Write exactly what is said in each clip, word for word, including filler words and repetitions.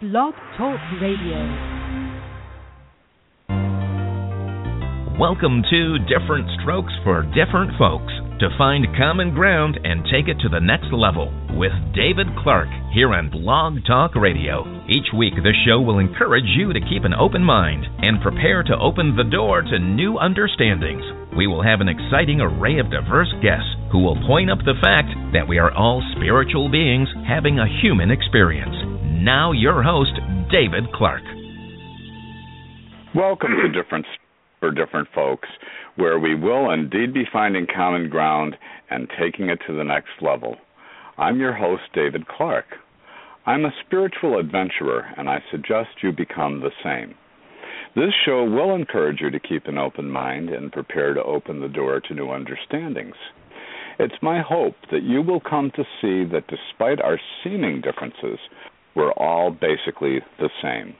Blog Talk Radio. Welcome to Different Strokes for Different Folks, to find common ground and take it to the next level with David Clark here on Blog Talk Radio. Each week, this show will encourage you to keep an open mind and prepare to open the door to new understandings. We will have an exciting array of diverse guests who will point up the fact that we are all spiritual beings having a human experience. Now, your host, David Clark. Welcome to Different for Different Folks, where we will indeed be finding common ground and taking it to the next level. I'm your host, David Clark. I'm a spiritual adventurer, and I suggest you become the same. This show will encourage you to keep an open mind and prepare to open the door to new understandings. It's my hope that you will come to see that despite our seeming differences, we're all basically the same.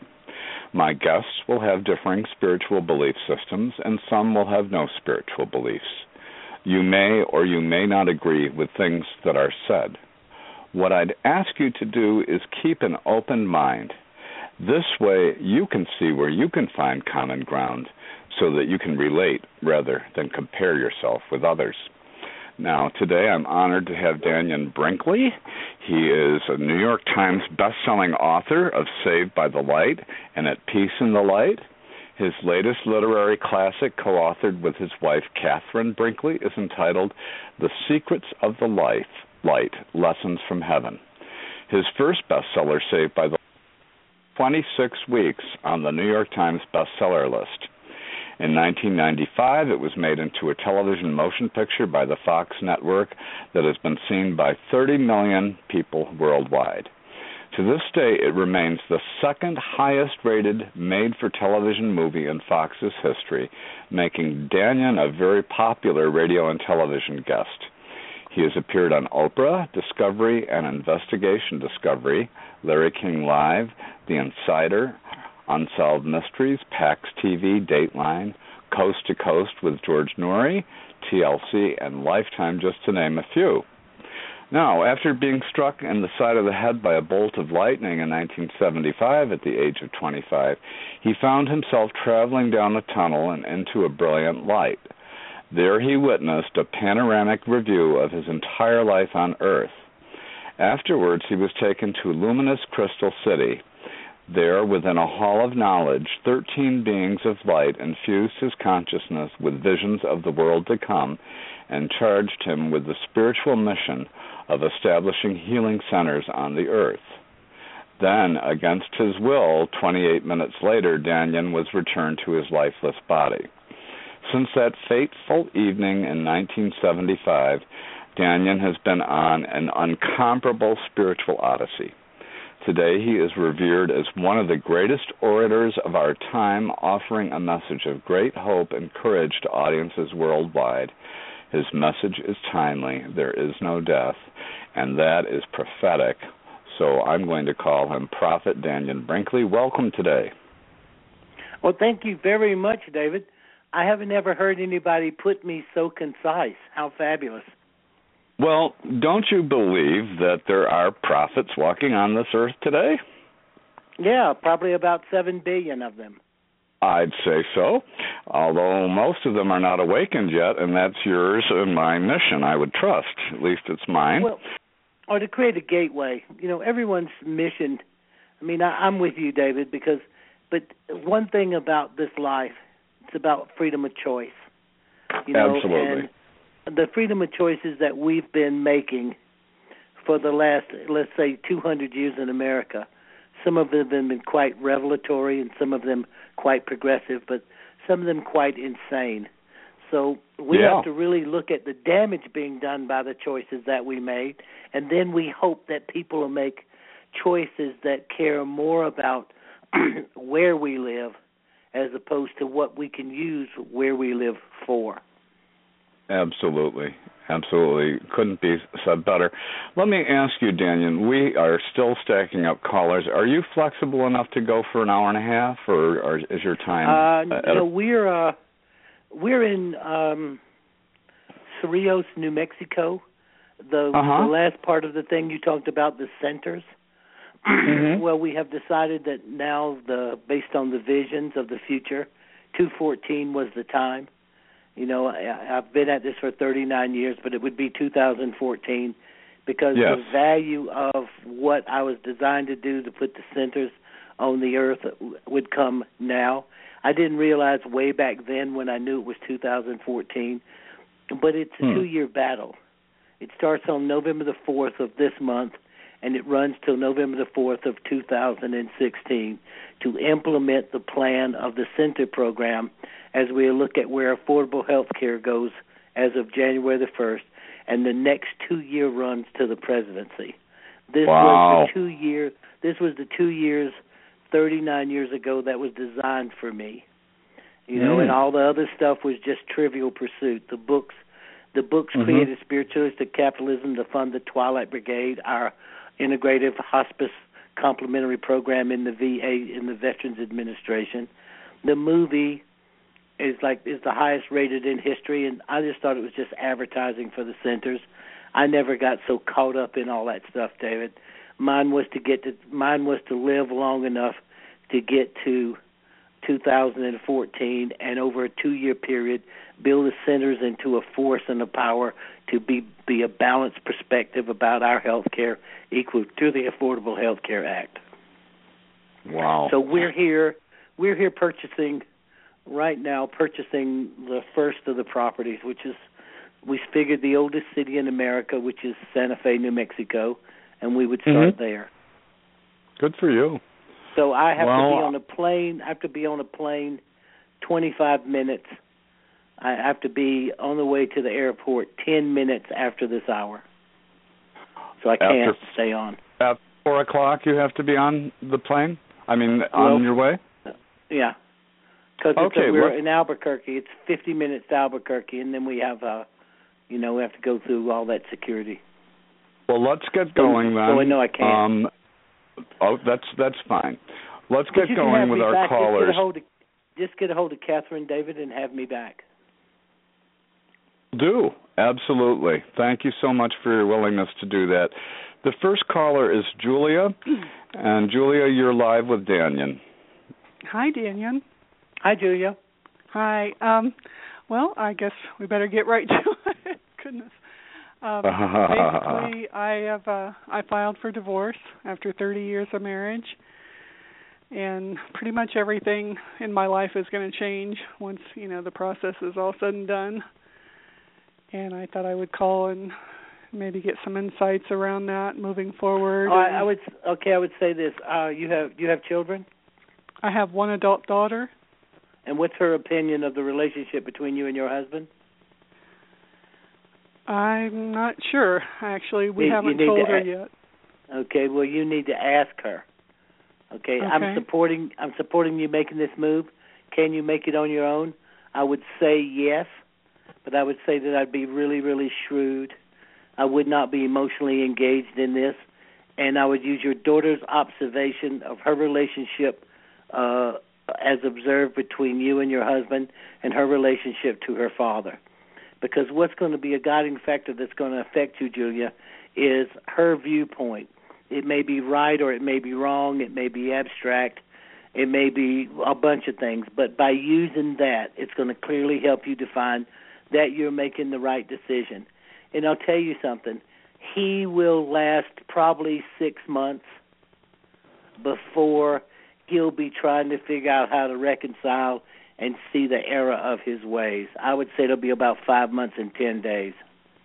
My guests will have differing spiritual belief systems, and some will have no spiritual beliefs. You may or you may not agree with things that are said. What I'd ask you to do is keep an open mind. This way, you can see where you can find common ground so that you can relate rather than compare yourself with others. Now, today I'm honored to have Dannion Brinkley. He is a New York Times best-selling author of Saved by the Light and At Peace in the Light. His latest literary classic, co-authored with his wife, Catherine Brinkley, is entitled The Secrets of the Life, Light, Lessons from Heaven. His first bestseller, Saved by the Light, twenty-six weeks on the New York Times bestseller list. In nineteen ninety-five, it was made into a television motion picture by the Fox network that has been seen by thirty million people worldwide. To this day, it remains the second highest-rated made-for-television movie in Fox's history, making Dannion a very popular radio and television guest. He has appeared on Oprah, Discovery and Investigation Discovery, Larry King Live, The Insider, Unsolved Mysteries, PAX T V, Dateline, Coast to Coast with George Noory, T L C, and Lifetime, just to name a few. Now, after being struck in the side of the head by a bolt of lightning in nineteen seventy-five at the age of twenty-five, he found himself traveling down a tunnel and into a brilliant light. There he witnessed a panoramic review of his entire life on Earth. Afterwards, he was taken to Luminous Crystal City. There, within a hall of knowledge, thirteen beings of light infused his consciousness with visions of the world to come and charged him with the spiritual mission of establishing healing centers on the earth. Then, against his will, twenty-eight minutes later, Dannion was returned to his lifeless body. Since that fateful evening in nineteen seventy-five, Dannion has been on an incomparable spiritual odyssey. Today, he is revered as one of the greatest orators of our time, offering a message of great hope and courage to audiences worldwide. His message is timely, there is no death, and that is prophetic. So I'm going to call him Prophet Dannion Brinkley. Welcome today. Well, thank you very much, David. I haven't ever heard anybody put me so concise. How fabulous. Well, don't you believe that there are prophets walking on this earth today? Yeah, probably about seven billion of them. I'd say so, although most of them are not awakened yet, and that's yours and my mission, I would trust. At least it's mine. Well, or to create a gateway. You know, everyone's mission, I mean, I, I'm with you, David, because, but one thing about this life, it's about freedom of choice. You know, Absolutely. And the freedom of choices that we've been making for the last, let's say, two hundred years in America, some of them have been quite revelatory and some of them quite progressive, but some of them quite insane. So we yeah. have to really look at the damage being done by the choices that we made, and then we hope that people will make choices that care more about where we live as opposed to what we can use where we live for. Absolutely. Absolutely. Couldn't be said better. Let me ask you, Dannion, we are still stacking up callers. Are you flexible enough to go for an hour and a half, or, or is your time? Uh, no, a... we're, uh, we're in um, Cerrillos, New Mexico. The, uh-huh. the last part of the thing you talked about, the centers. mm-hmm. Well, we have decided that now, the based on the visions of the future, two fourteen was the time. You know, I, I've been at this for thirty-nine years, but it would be two thousand fourteen because yes. the value of what I was designed to do to put the centers on the earth would come now. I didn't realize way back then when I knew it was two thousand fourteen, but it's a hmm. two-year battle. It starts on November the fourth of this month, and it runs till November the fourth of two thousand sixteen to implement the plan of the Center program as we look at where affordable health care goes as of January the first, and the next two-year runs to the presidency. This wow. was the two year. This was the two years, thirty-nine years ago, that was designed for me. You know, mm. and all the other stuff was just trivial pursuit. The books, the books mm-hmm. created Spiritualistic Capitalism to fund the Twilight Brigade, our integrative hospice complementary program in the V A, in the Veterans Administration. The movie is like is the highest rated in history, and I just thought it was just advertising for the centers. I never got so caught up in all that stuff, David. Mine was to get to mine was to live long enough to get to two thousand fourteen, and over a two-year period, build the centers into a force and a power to be be a balanced perspective about our health care equal to the Affordable Health Care Act. Wow! So we're here, we're here purchasing right now, purchasing the first of the properties, which is we figured the oldest city in America, which is Santa Fe, New Mexico, and we would start mm-hmm. there. Good for you. So I have well, to be on a plane. I have to be on a plane twenty-five minutes. I have to be on the way to the airport ten minutes after this hour. So I can't after, stay on. At four o'clock, you have to be on the plane? I mean, well, on your way? Yeah. Because okay, we're well, in Albuquerque. It's fifty minutes to Albuquerque, and then we have, uh, you know, we have to go through all that security. Well, let's get going so, then. So I know I can't. Um, oh, that's that's fine. Let's get going with our back. callers. Just get, a hold of, just get a hold of Catherine David and have me back. Do. Absolutely. Thank you so much for your willingness to do that. The first caller is Julia, and Julia, you're live with Daniel. Hi, Daniel. Hi, Julia. Hi. Um, well, I guess we better get right to it. Goodness. Um, basically, I have uh, I filed for divorce after thirty years of marriage, and pretty much everything in my life is going to change once you know the process is all said and done. And I thought I would call and maybe get some insights around that moving forward. Oh, I, I would okay. I would say this: uh, you have you have children? I have one adult daughter. And what's her opinion of the relationship between you and your husband? I'm not sure, actually. We you, haven't you told her a- yet. Okay, well, you need to ask her. Okay? okay, I'm supporting I'm supporting you making this move. Can you make it on your own? I would say yes, but I would say that I'd be really, really shrewd. I would not be emotionally engaged in this, and I would use your daughter's observation of her relationship uh, as observed between you and your husband and her relationship to her father. Because what's going to be a guiding factor that's going to affect you, Julia, is her viewpoint. It may be right or it may be wrong. It may be abstract. It may be a bunch of things. But by using that, it's going to clearly help you define that you're making the right decision. And I'll tell you something. He will last probably six months before he'll be trying to figure out how to reconcile and see the error of his ways. I would say it'll be about five months and ten days.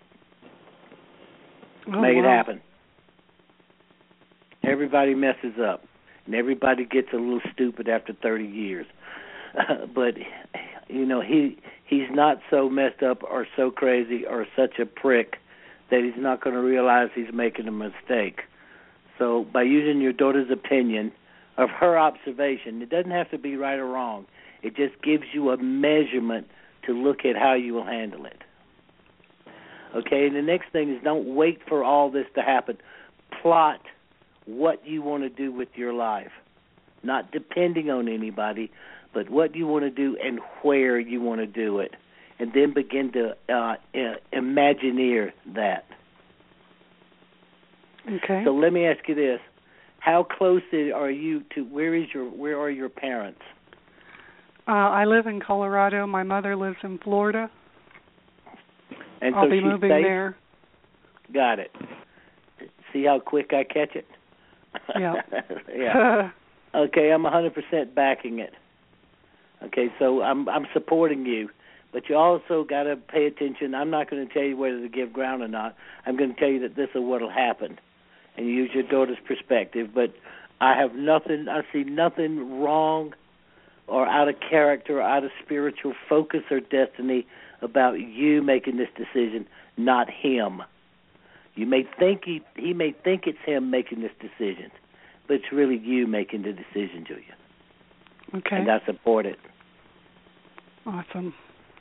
Oh, Make wow. it happen. Everybody messes up, and everybody gets a little stupid after thirty years. Uh, but, you know, he he's not so messed up or so crazy or such a prick that he's not going to realize he's making a mistake. So by using your daughter's opinion of her observation, it doesn't have to be right or wrong. It just gives you a measurement to look at how you will handle it. Okay, and the next thing is don't wait for all this to happen. Plot what you want to do with your life, not depending on anybody, but what you want to do and where you want to do it, and then begin to uh, uh, imagineer that. Okay. So let me ask you this. how close are you to, where is your, where are your parents? Uh, I live in Colorado. My mother lives in Florida. And I'll so be she's moving safe? there. Got it. See how quick I catch it? Yeah. yeah. Okay, I'm one hundred percent backing it. Okay, so I'm I'm supporting you, but you also got to pay attention. I'm not going to tell you whether to give ground or not. I'm going to tell you that this is what will happen, and you use your daughter's perspective. But I have nothing. I see nothing wrong or out of character or out of spiritual focus or destiny about you making this decision, not him. You may think he he may think it's him making this decision, but it's really you making the decision, Julia. Okay. And I support it. Awesome.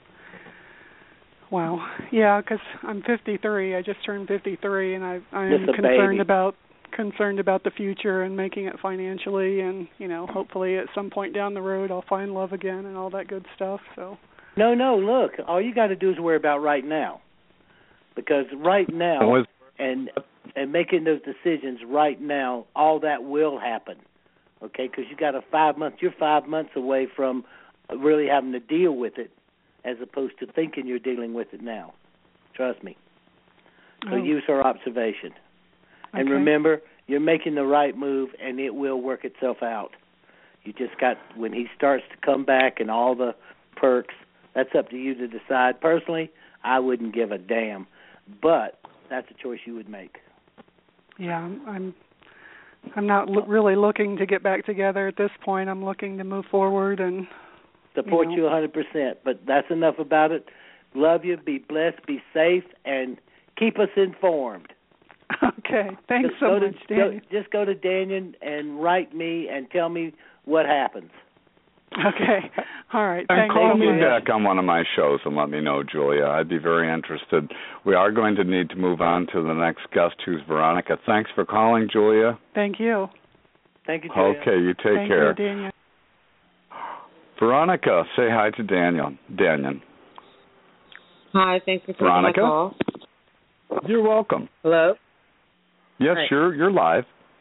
Wow. Yeah, because I'm fifty-three. I just turned fifty-three, and I I am concerned baby. about concerned about the future and making it financially, and you know, hopefully at some point down the road I'll find love again and all that good stuff. So. No, no. Look, all you got to do is worry about right now, because right now and and making those decisions right now, all that will happen. Okay, because you got a five months. You're five months away from really having to deal with it, as opposed to thinking you're dealing with it now. Trust me. So oh. use her observation. Okay. And remember, you're making the right move, and it will work itself out. You just got, when he starts to come back and all the perks, that's up to you to decide. Personally, I wouldn't give a damn, but that's a choice you would make. Yeah, I'm I'm, I'm not lo- really looking to get back together at this point. I'm looking to move forward and support you, know. you one hundred percent, but that's enough about it. Love you, be blessed, be safe, and keep us informed. Okay, thanks just so go much, to, Daniel. Go, just go to Daniel and write me and tell me what happens. Okay, all right. And thanks call so me much. back on one of my shows and let me know, Julia. I'd be very interested. We are going to need to move on to the next guest, who's Veronica. Thanks for calling, Julia. Thank you. Thank you, Julia. Okay, you take Thank care. you, Daniel. Veronica, say hi to Daniel. Daniel. Hi, thanks for taking Veronica? my call. You're welcome. Hello? Yes, Hi. you're you're live.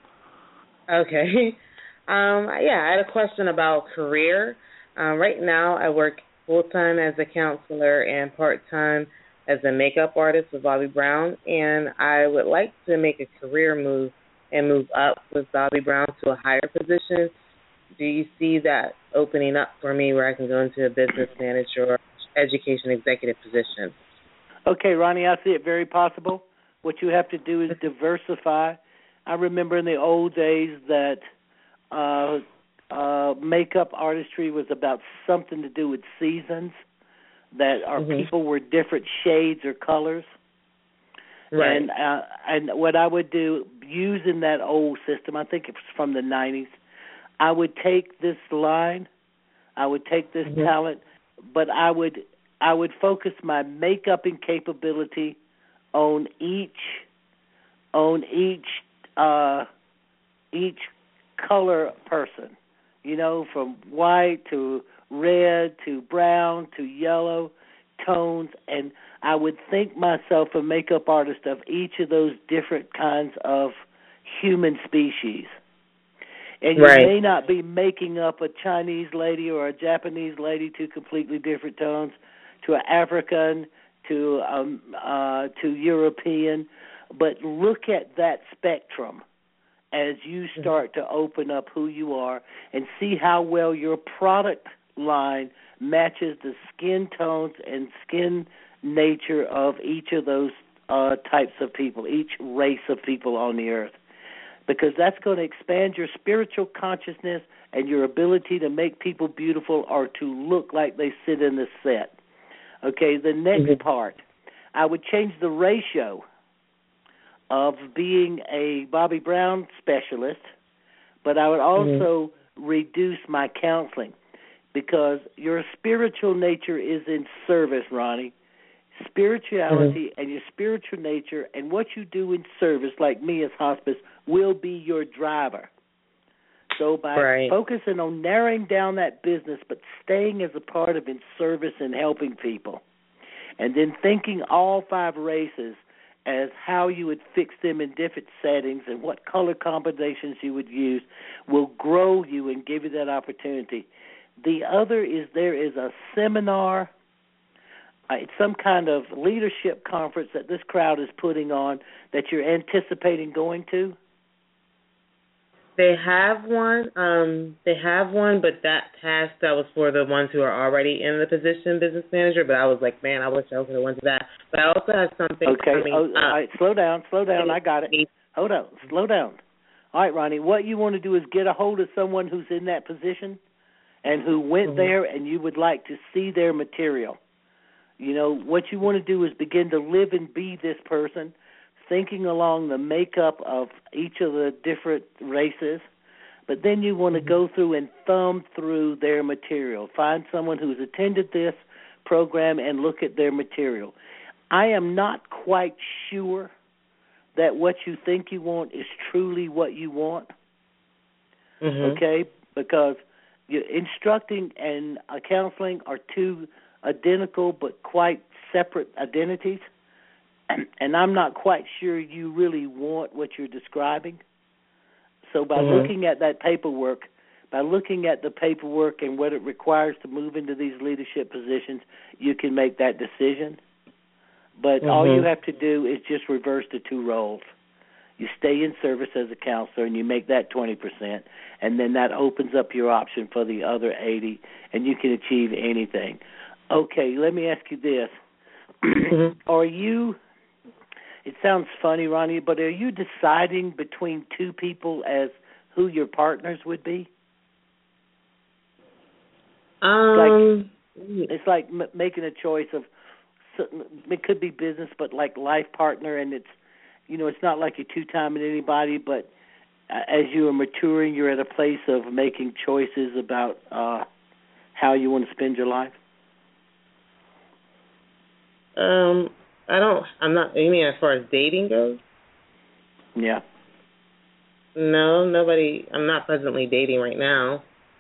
Okay. Um, yeah, I had a question about career. Um, right now, I work full-time as a counselor and part-time as a makeup artist with Bobbi Brown, and I would like to make a career move and move up with Bobbi Brown to a higher position. Do you see that opening up for me where I can go into a business manager or education executive position? Okay, Ronnie, I see it very possible. What you have to do is diversify. I remember in the old days that uh, uh, makeup artistry was about something to do with seasons, that our mm-hmm. people were different shades or colors. Right. And, uh, and what I would do, using that old system, I think it's from the nineties, I would take this line, I would take this mm-hmm. talent, but I would I would focus my makeuping capability on each on each uh, each color person, you know, from white to red to brown to yellow tones, and I would think myself a makeup artist of each of those different kinds of human species. And you right. may not be making up a Chinese lady or a Japanese lady, two completely different tones, to an African, to um, uh, to European, but look at that spectrum as you start to open up who you are and see how well your product line matches the skin tones and skin nature of each of those uh, types of people, each race of people on the earth. Because that's going to expand your spiritual consciousness and your ability to make people beautiful or to look like they sit in the set. Okay, the next mm-hmm. part, I would change the ratio of being a Bobbi Brown specialist, but I would also mm-hmm. reduce my counseling, because your spiritual nature is in service, Ronnie. Spirituality mm-hmm. and your spiritual nature and what you do in service, like me as hospice, will be your driver. So by right. focusing on narrowing down that business but staying as a part of in service and helping people, and then thinking all five races as how you would fix them in different settings and what color combinations you would use will grow you and give you that opportunity. The other is there is a seminar, uh, it's some kind of leadership conference that this crowd is putting on that you're anticipating going to. They have one. Um, they have one, but that task that was for the ones who are already in the position, business manager. But I was like, man, I wish I could have went to that. But I also have something. Okay. coming Oh, up. all right. Slow down. Slow down. I got it. Hold on. Slow down. All right, Ronnie. What you want to do is get a hold of someone who's in that position and who went mm-hmm. there, and you would like to see their material. You know, what you want to do is begin to live and be this person, thinking along the makeup of each of the different races, but then you want to mm-hmm. go through and thumb through their material. Find someone who's attended this program and look at their material. I am not quite sure that what you think you want is truly what you want, mm-hmm. okay, because you, instructing and uh, counseling are two identical but quite separate identities. And I'm not quite sure you really want what you're describing. So by mm-hmm. looking at that paperwork, by looking at the paperwork and what it requires to move into these leadership positions, you can make that decision. But mm-hmm. all you have to do is just reverse the two roles. You stay in service as a counselor and you make that twenty percent, and then that opens up your option for the other eighty, and you can achieve anything. Okay, let me ask you this. Mm-hmm. Are you... It sounds funny, Ronnie, but are you deciding between two people as who your partners would be? Um, like, it's like m- making a choice of, it could be business, but like life partner, and it's, you know, it's not like you're two-timing anybody, but as you are maturing, you're at a place of making choices about uh, how you want to spend your life? Um... I don't, I'm not, you mean as far as dating goes? Yeah. No, nobody, I'm not presently dating right now.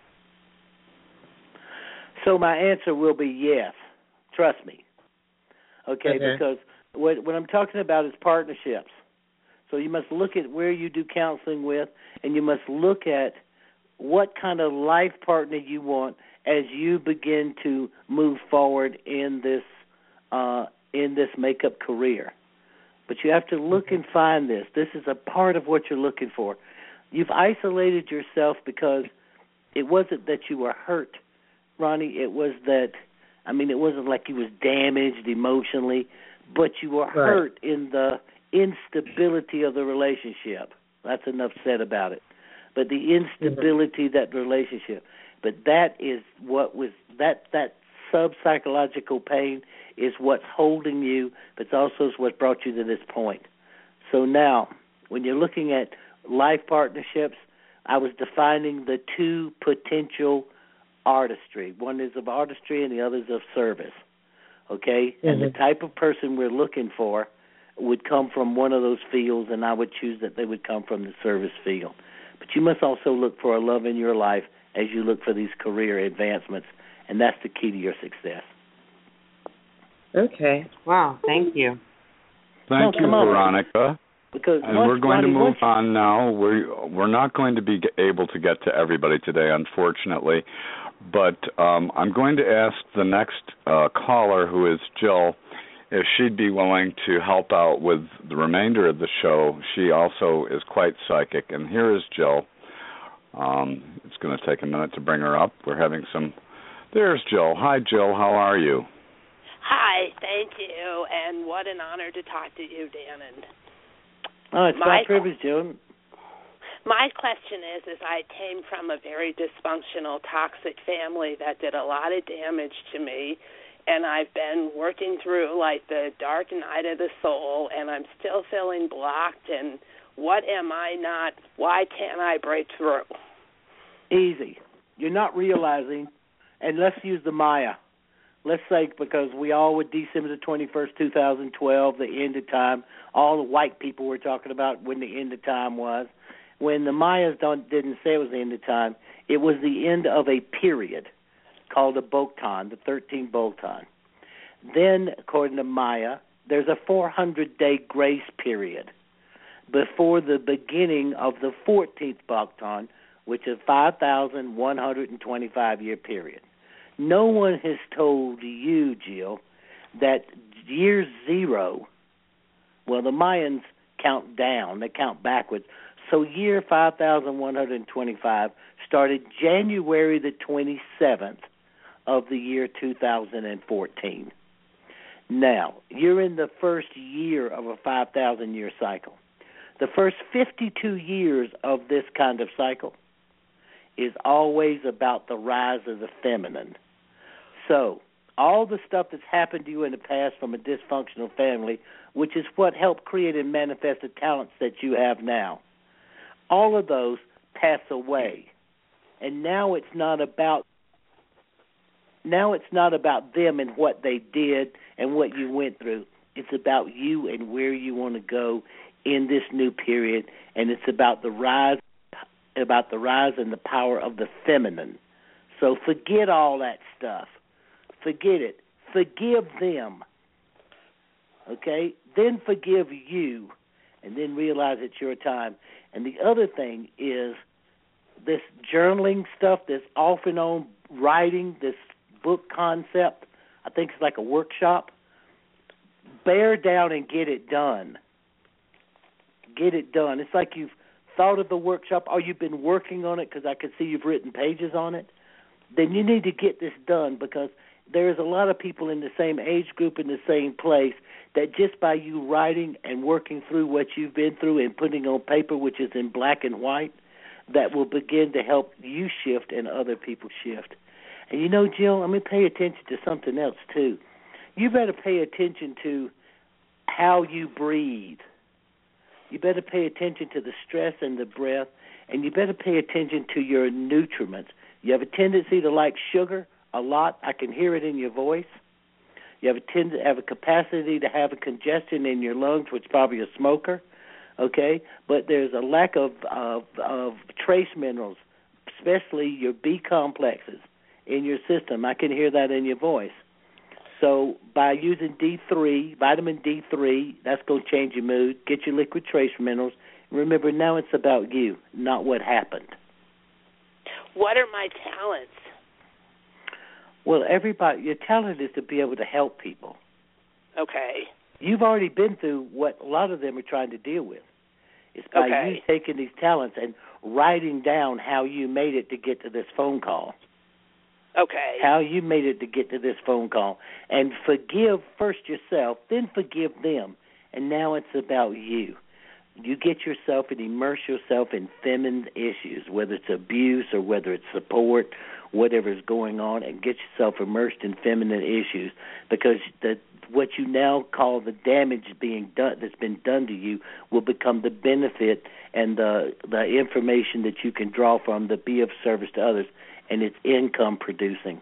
So my answer will be yes. Trust me. Okay, okay. Because what, what I'm talking about is partnerships. So you must look at where you do counseling with, and you must look at what kind of life partner you want as you begin to move forward in this uh in this makeup career. But you have to look and find this. This is a part of what you're looking for. You've isolated yourself because it wasn't that you were hurt, Ronnie. It was that, I mean, it wasn't like you was damaged emotionally, but you were right. hurt in the instability of the relationship. That's enough said about it. But the instability mm-hmm. of that relationship. But that is what was, that, that sub-psychological pain is what's holding you, but it's also what brought you to this point. So now, when you're looking at life partnerships, I was defining the two potential artistry. One is of artistry and the other is of service, okay? Mm-hmm. And the type of person we're looking for would come from one of those fields, and I would choose that they would come from the service field. But you must also look for a love in your life as you look for these career advancements, and that's the key to your success. Okay. Wow. Thank you. Thank no, you, on, Veronica. Because and once, we're going Ronnie, to move once, on now. We're, we're not going to be able to get to everybody today, unfortunately. But um, I'm going to ask the next uh, caller, who is Jill, if she'd be willing to help out with the remainder of the show. She also is quite psychic. And here is Jill. Um, it's going to take a minute to bring her up. We're having some... There's Jill. Hi, Jill. How are you? Hi, thank you, and what an honor to talk to you, Dan. Oh, it's my privilege, Jill. My question is, is I came from a very dysfunctional, toxic family that did a lot of damage to me, and I've been working through, like, the dark night of the soul, and I'm still feeling blocked, and what am I not, why can't I break through? Easy. You're not realizing, and let's use the Maya. Let's say, because we all would December the twenty-first, two thousand twelve, the end of time, all the white people were talking about when the end of time was. When the Mayas don't, didn't say it was the end of time, it was the end of a period called the Boktan, the thirteenth Boktan. Then, according to Maya, there's a four hundred day grace period before the beginning of the fourteenth Bhaktan, which is a five thousand one hundred twenty-five year period. No one has told you, Jill, that year zero, well, the Mayans count down, they count backwards. So year five thousand one hundred twenty-five started January the twenty-seventh of the year two thousand fourteen. Now, you're in the first year of a five thousand year cycle. The first fifty-two years of this kind of cycle is always about the rise of the feminine. So, all the stuff that's happened to you in the past from a dysfunctional family, which is what helped create and manifest the talents that you have now, all of those pass away. And now it's not about now it's not about them and what they did and what you went through. It's about you and where you want to go in this new period, and it's about the rise about the rise and the power of the feminine. So forget all that stuff. Forget it. Forgive them. Okay? Then forgive you, and then realize it's your time. And the other thing is this journaling stuff, this off and on writing, this book concept, I think it's like a workshop. Bear down and get it done. Get it done. It's like you've thought of the workshop or you've been working on it, because I can see you've written pages on it. Then you need to get this done, because there's a lot of people in the same age group, in the same place, that just by you writing and working through what you've been through and putting on paper, which is in black and white, that will begin to help you shift and other people shift. And you know, Jill, I mean, pay attention to something else, too. You better pay attention to how you breathe. You better pay attention to the stress and the breath, and you better pay attention to your nutriments. You have a tendency to like sugar a lot. I can hear it in your voice. You have a tend to have a capacity to have a congestion in your lungs, which is probably a smoker, okay? But there's a lack of, of, of trace minerals, especially your B complexes in your system. I can hear that in your voice. So by using D three, vitamin D three, that's going to change your mood, get your liquid trace minerals. Remember, now it's about you, not what happened. What are my talents? Well, everybody, your talent is to be able to help people. Okay. You've already been through what a lot of them are trying to deal with. It's by okay. you taking these talents and writing down how you made it to get to this phone call. Okay. How you made it to get to this phone call. And forgive first yourself, then forgive them. And now it's about you. You get yourself and immerse yourself in feminine issues, whether it's abuse or whether it's support, whatever is going on, and get yourself immersed in feminine issues, because the, what you now call the damage being done, that's been done to you, will become the benefit and the the information that you can draw from to be of service to others, and it's income producing.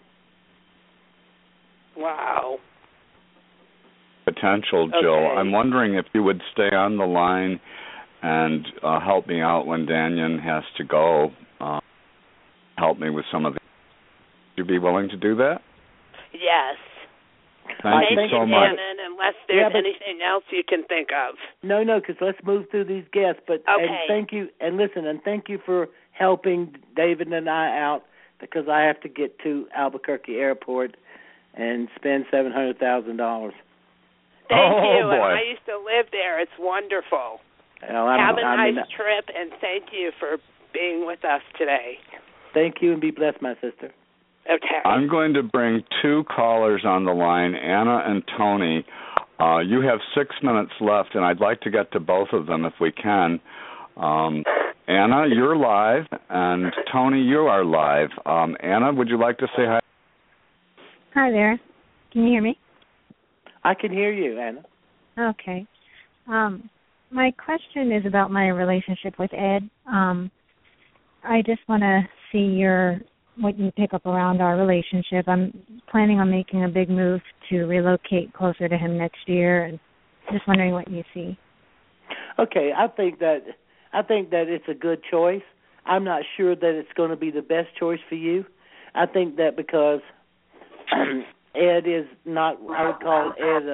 Wow. Potential, Jill. Okay. I'm wondering if you would stay on the line and uh, help me out when Danyan has to go. Uh, help me with some of the. Would you be willing to do that? Yes. Thank, Thank you so you, much. Dannon, unless there's Yeah, but- anything else you can think of. No, no, because let's move through these guests. But Okay. and thank you, and listen, and thank you for helping David and I out, because I have to get to Albuquerque Airport and spend seven hundred thousand dollars. Thank Oh, you. boy. And I used to live there. It's wonderful. Well, I'm, Have a I nice mean, trip, and thank you for being with us today. thank you, and be blessed, my sister. Okay. I'm going to bring two callers on the line, Anna and Tony. Uh, you have six minutes left, and I'd like to get to both of them if we can. Um, Anna, you're live, and Tony, you are live. Um, Anna, would you like to say hi? Hi there. Can you hear me? I can hear you, Anna. Okay. Um, my question is about my relationship with Ed. Um, I just want to see your what you pick up around our relationship. I'm planning on making a big move to relocate closer to him next year, and just wondering what you see. Okay, I think that I think that it's a good choice. I'm not sure that it's going to be the best choice for you. I think that because Ed is not, I would call Ed a,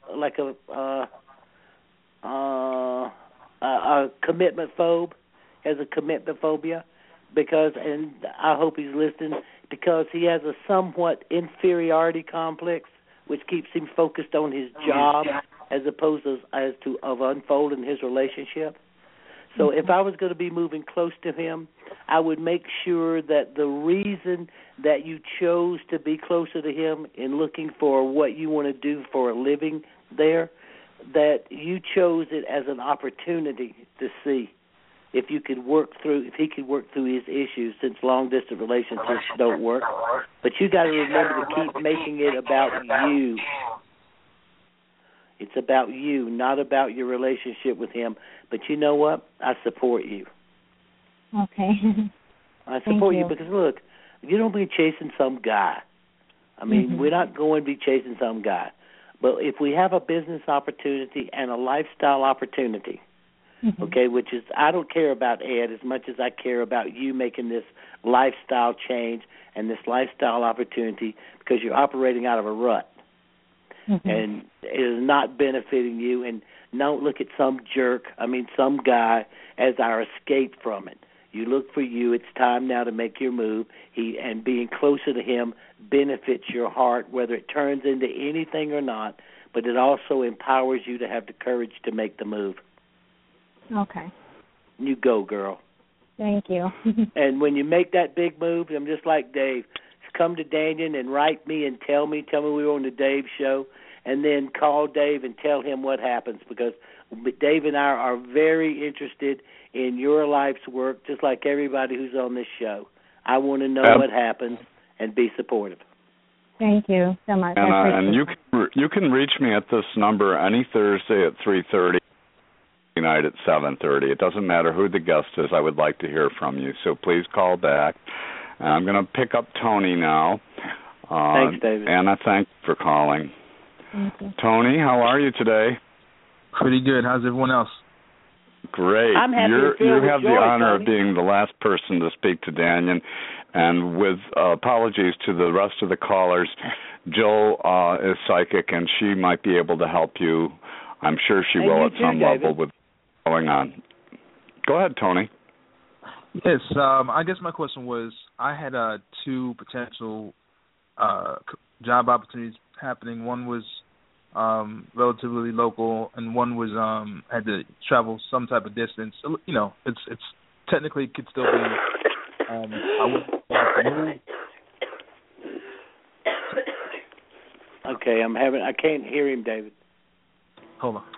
like a uh, uh, a, a commitment phobe, has a commitment phobia, because, and I hope he's listening, because he has a somewhat inferiority complex, which keeps him focused on his job as opposed to, as to of unfolding his relationship. So if I was going to be moving close to him, I would make sure that the reason that you chose to be closer to him in looking for what you want to do for a living there, that you chose it as an opportunity to see if you could work through, if he could work through his issues, since long-distance relationships don't work. But you got to remember to keep making it about you. It's about you, not about your relationship with him. But you know what? I support you. Okay. I support you. you because, look, you don't be chasing some guy. I mean, mm-hmm. we're not going to be chasing some guy. But if we have a business opportunity and a lifestyle opportunity, mm-hmm. okay, which is, I don't care about Ed as much as I care about you making this lifestyle change and this lifestyle opportunity, because you're operating out of a rut. Mm-hmm. And it is not benefiting you. And don't look at some jerk, I mean some guy, as our escape from it. You look for you. It's time now to make your move. He and being closer to him benefits your heart, whether it turns into anything or not, but it also empowers you to have the courage to make the move. Okay. You go, girl. Thank you. And when you make that big move, I'm just like Dave. Come to Daniel and write me and tell me, tell me we were on the Dave show, and then call Dave and tell him what happens, because Dave and I are very interested in your life's work, just like everybody who's on this show. I want to know um, what happens and be supportive. Thank you so much. And, uh, and you can you can reach me at this number any Thursday at three thirty, night at seven thirty. It doesn't matter who the guest is. I would like to hear from you, so please call back. I'm going to pick up Tony now. Uh, Thanks, David. Anna, thanks for calling. Thank you. Tony, how are you today? Pretty good. How's everyone else? Great. I'm happy You're, to feel you with have joy, the honor Tony. of being the last person to speak to Daniel. And with uh, apologies to the rest of the callers, Jill uh, is psychic, and she might be able to help you. I'm sure she and will you at too, some David. level with what's going on. Go ahead, Tony. Yes, um, I guess my question was, I had uh, two potential uh, job opportunities happening. One was um, relatively local, and one was um, had to travel some type of distance. So, you know, it's it's technically could still be. Um, I would want to move. Okay, I'm having. I can't hear him, David. Hold on.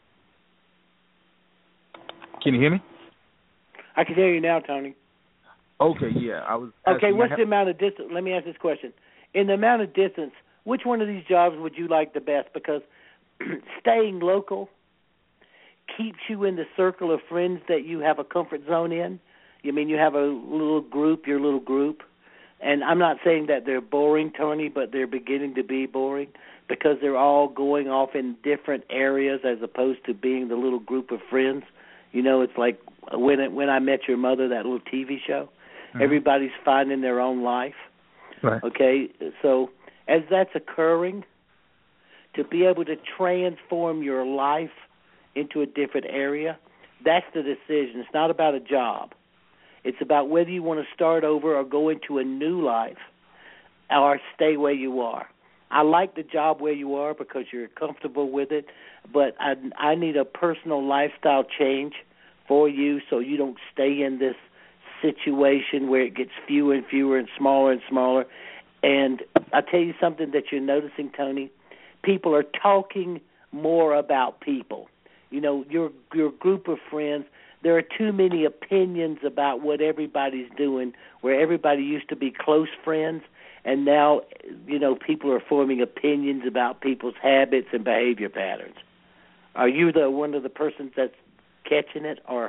Can you hear me? I can hear you now, Tony. Okay, yeah, I was. Okay, what's ha- the amount of distance? Let me ask this question. In the amount of distance, which one of these jobs would you like the best? Because staying local keeps you in the circle of friends that you have a comfort zone in. You mean you have a little group, your little group. And I'm not saying that they're boring, Tony, but they're beginning to be boring because they're all going off in different areas as opposed to being the little group of friends. You know, it's like when it, when I Met Your Mother, that little T V show. Mm-hmm. Everybody's finding their own life. Right. Okay, so as that's occurring, to be able to transform your life into a different area, that's the decision. It's not about a job. It's about whether you want to start over or go into a new life or stay where you are. I like the job where you are because you're comfortable with it, but I, I need a personal lifestyle change for you so you don't stay in this situation where it gets fewer and fewer and smaller and smaller. And I'll tell you something that you're noticing, Tony. People are talking more about people. You know, your your group of friends, there are too many opinions about what everybody's doing, where everybody used to be close friends, and now, you know, people are forming opinions about people's habits and behavior patterns. Are you the one of the persons that's catching it, or?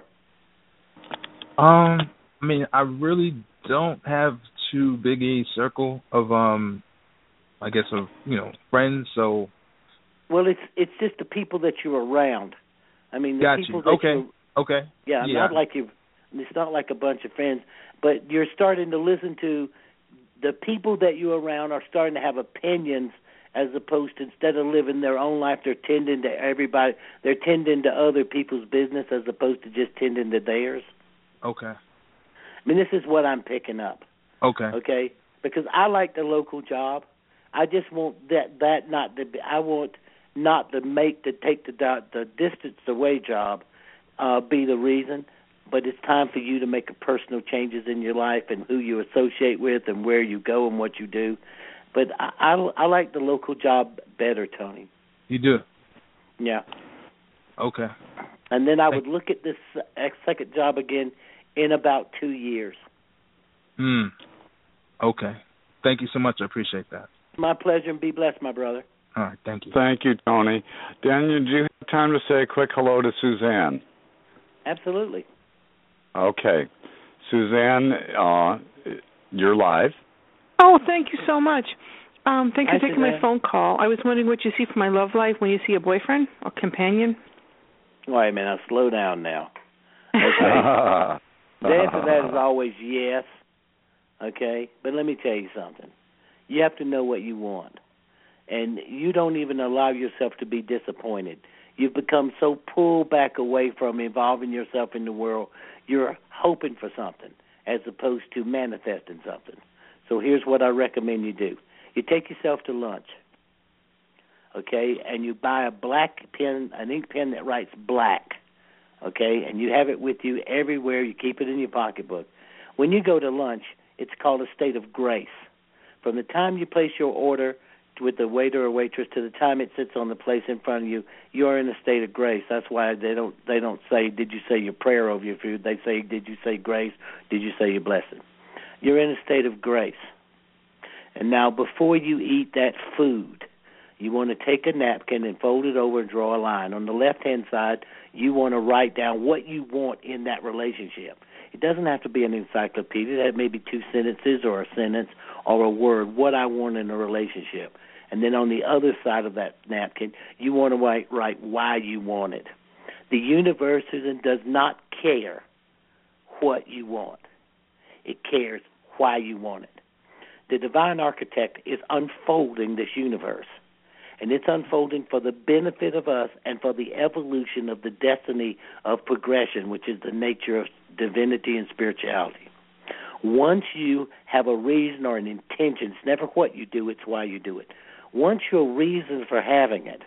Um, I mean, I really don't have too big a circle of, um, I guess, of, you know, friends, so. Well, it's it's just the people that you're around. I mean, the Got people you. that Okay. you're, Okay. Yeah, yeah. not like you. It's not like a bunch of friends, but you're starting to listen to the people that you're around are starting to have opinions as opposed to instead of living their own life, they're tending to everybody. They're tending to other people's business as opposed to just tending to theirs. Okay. I mean, this is what I'm picking up. Okay. Okay? Because I like the local job. I just want that that not to be, I want not to make the take the the distance away job uh, be the reason, but it's time for you to make a personal changes in your life and who you associate with and where you go and what you do. But I, I, I like the local job better, Tony. You do? Yeah. Okay. And then I would look at this second job again in about two years. Hmm. Okay. Thank you so much. I appreciate that. My pleasure, and be blessed, my brother. All right. Thank you. Thank you, Tony. Daniel, do you have time to say a quick hello to Suzanne? Absolutely. Okay. Suzanne, uh, you're live. Oh, thank you so much. Um, thanks Hi, for taking Suzanne. my phone call. I was wondering what you see for my love life when you see a boyfriend or companion. Wait a minute, I'll slow down now. Okay. The answer to that is always yes. Okay? But let me tell you something. You have to know what you want. And you don't even allow yourself to be disappointed. You've become so pulled back away from involving yourself in the world, you're hoping for something as opposed to manifesting something. So here's what I recommend you do. You take yourself to lunch, okay, and you buy a black pen, an ink pen that writes black, okay, and you have it with you everywhere. You keep it in your pocketbook. When you go to lunch, it's called a state of grace. From the time you place your order with the waiter or waitress to the time it sits on the place in front of you, you're in a state of grace. That's why they don't they don't say, did you say your prayer over your food? They say, did you say grace? Did you say your blessing? You're in a state of grace. And now before you eat that food, you want to take a napkin and fold it over and draw a line. On the left-hand side, you want to write down what you want in that relationship. It doesn't have to be an encyclopedia. That may be two sentences or a sentence or a word, what I want in a relationship. And then on the other side of that napkin, you want to write, write why you want it. The universe does not care what you want. It cares why you want it. The divine architect is unfolding this universe, and it's unfolding for the benefit of us and for the evolution of the destiny of progression, which is the nature of divinity and spirituality. Once you have a reason or an intention, it's never what you do, it's why you do it. Once your reason for having it,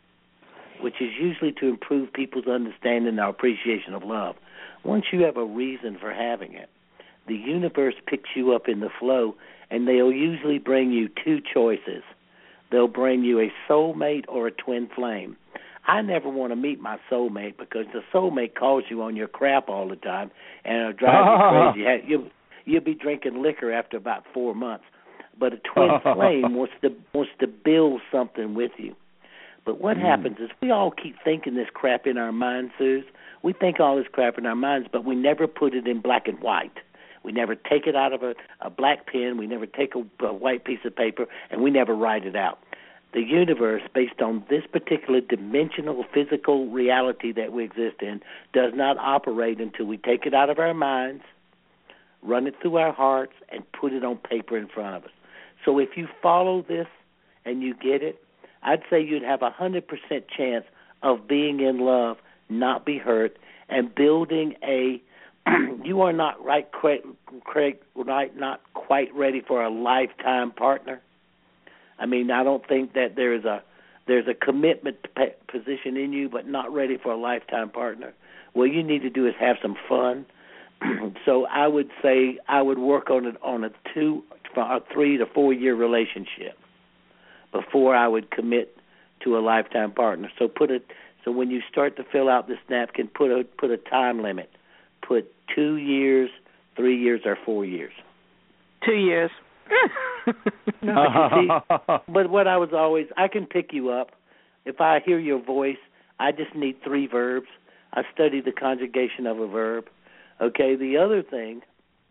which is usually to improve people's understanding or appreciation of love, once you have a reason for having it, the universe picks you up in the flow, and they'll usually bring you two choices. They'll bring you a soulmate or a twin flame. I never want to meet my soulmate because the soulmate calls you on your crap all the time and it'll drive you crazy. You'll, you'll be drinking liquor after about four months. But a twin flame wants to wants to build something with you. But what mm. happens is we all keep thinking this crap in our minds, Suze. We think all this crap in our minds, but we never put it in black and white. We never take it out of a, a black pen. We never take a, a white piece of paper, and we never write it out. The universe, based on this particular dimensional physical reality that we exist in, does not operate until we take it out of our minds, run it through our hearts, and put it on paper in front of us. So if you follow this and you get it, I'd say you'd have a one hundred percent chance of being in love, not be hurt, and building a you are not right, Craig, right, not quite ready for a lifetime partner. I mean, I don't think that there is a there's a commitment position in you, but not ready for a lifetime partner. What you need to do is have some fun. So I would say I would work on it on a two, a three to four year relationship before I would commit to a lifetime partner. So put it. So when you start to fill out this napkin, put a put a time limit. Put two years, three years, or four years. Two years. No, but, you see, but what I was always, I can pick you up. If I hear your voice, I just need three verbs. I study the conjugation of a verb. Okay, the other thing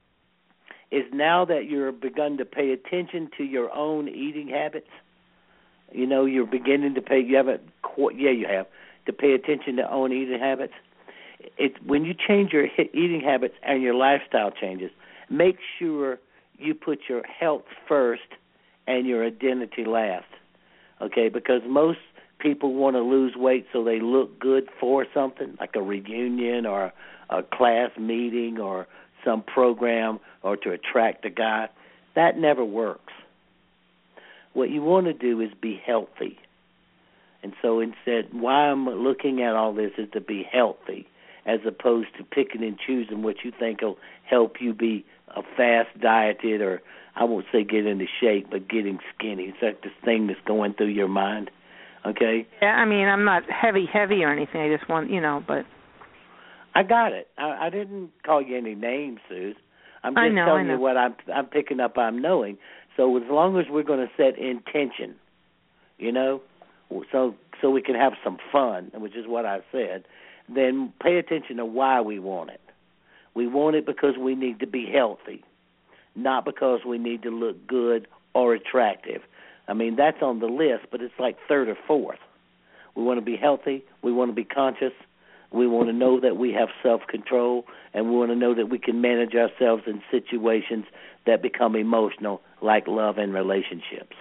is now that you're begun to pay attention to your own eating habits, you know, you're beginning to pay, you haven't, yeah, you have, to pay attention to own eating habits. It's when you change your eating habits and your lifestyle changes, make sure you put your health first and your identity last. okay, because most people want to lose weight so they look good for something, like a reunion or a class meeting or some program or to attract a guy. That never works. What you want to do is be healthy. And so instead, why I'm looking at all this is to be healthy, as opposed to picking and choosing what you think will help you be a fast dieted, or I won't say get into shape, but getting skinny. It's like this thing that's going through your mind, okay? Yeah, I mean, I'm not heavy, heavy or anything. I just want, you know, but... I got it. I, I didn't call you any names, Suze. I'm just I know, telling I know. you what I'm, I'm picking up, I'm knowing. So as long as we're going to set intention, you know, so so we can have some fun, which is what I said, then pay attention to why we want it. We want it because we need to be healthy, not because we need to look good or attractive. I mean, that's on the list, but it's like third or fourth. We want to be healthy. We want to be conscious. We want to know that we have self-control, and we want to know that we can manage ourselves in situations that become emotional, like love and relationships.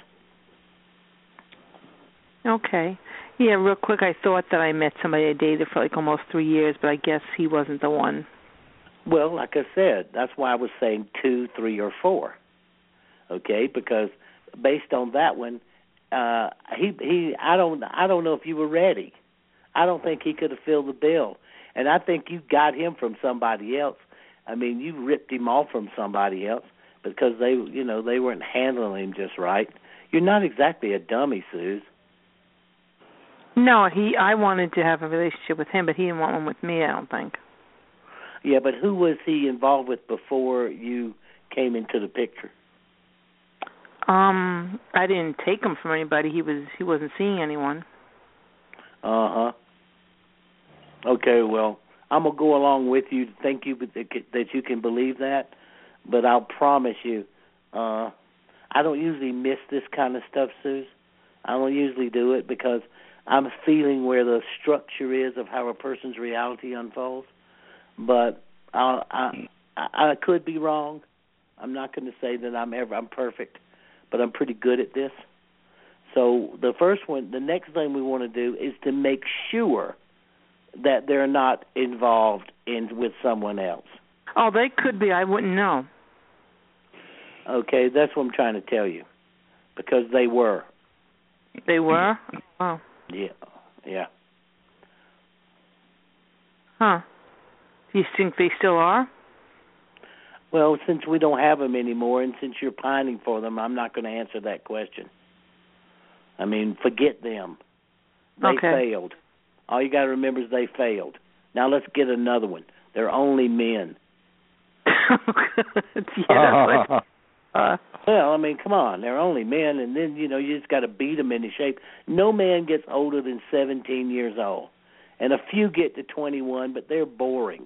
Okay. Yeah, real quick, I thought that I met somebody I dated for like almost three years, but I guess he wasn't the one. Well, like I said, that's why I was saying two, three, or four. Okay, because based on that one, uh, he he I don't I don't know if you were ready. I don't think he could have filled the bill, and I think you got him from somebody else. I mean, you ripped him off from somebody else because they you know they weren't handling him just right. You're not exactly a dummy, Suze. No, he. I wanted to have a relationship with him, but he didn't want one with me, I don't think. Yeah, but who was he involved with before you came into the picture? Um, I didn't take him from anybody. He was he wasn't seeing anyone. Uh-huh. Okay, well, I'm going to go along with you to think you that you can believe that, but I'll promise you, uh, I don't usually miss this kind of stuff, Suze. I don't usually do it because I'm feeling where the structure is of how a person's reality unfolds. But I, I, I could be wrong. I'm not going to say that I'm ever I'm perfect, but I'm pretty good at this. So the first one, the next thing we want to do is to make sure that they're not involved in with someone else. Oh, they could be. I wouldn't know. Okay, that's what I'm trying to tell you, because they were. They were? Oh. Yeah, yeah. Huh. Do you think they still are? Well, since we don't have them anymore, and since you're pining for them, I'm not going to answer that question. I mean, forget them. They okay. failed. All you got to remember is they failed. Now let's get another one. They're only men. yeah, but, uh, well, I mean, come on. They're only men, and then, you know, you just got to beat them into shape. No man gets older than seventeen years old, and a few get to twenty-one, but they're boring.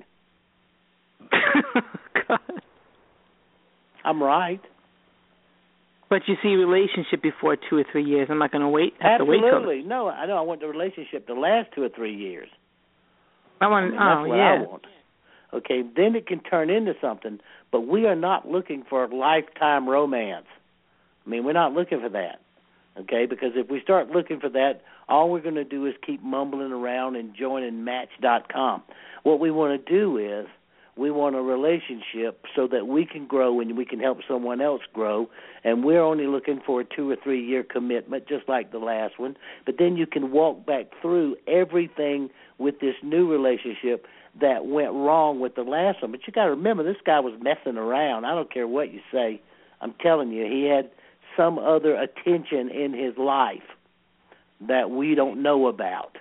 God. I'm right. But you see, relationship before two or three years. I'm not going to wait. Have Absolutely. To wait till... No, I know. I want the relationship to last two or three years. I want. I mean, oh, that's what yeah. I want. Okay, then it can turn into something. But we are not looking for a lifetime romance. I mean, we're not looking for that. Okay, because if we start looking for that, all we're going to do is keep mumbling around and joining Match dot com. What we want to do is we want a relationship so that we can grow and we can help someone else grow, and we're only looking for a two- or three-year commitment, just like the last one. But then you can walk back through everything with this new relationship that went wrong with the last one. But you got to remember, this guy was messing around. I don't care what you say. I'm telling you, he had some other attention in his life that we don't know about.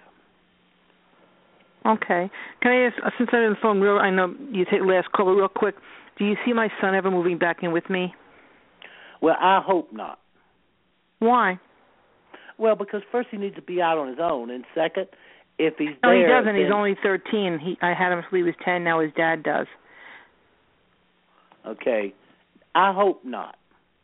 Okay. Can I ask, since I'm on the phone, real, I know you take last call, but real quick, do you see my son ever moving back in with me? Well, I hope not. Why? Well, because first he needs to be out on his own, and second, if he's no, there... No, he doesn't. Then... He's only thirteen. He, I had him until he was ten. Now his dad does. Okay. I hope not.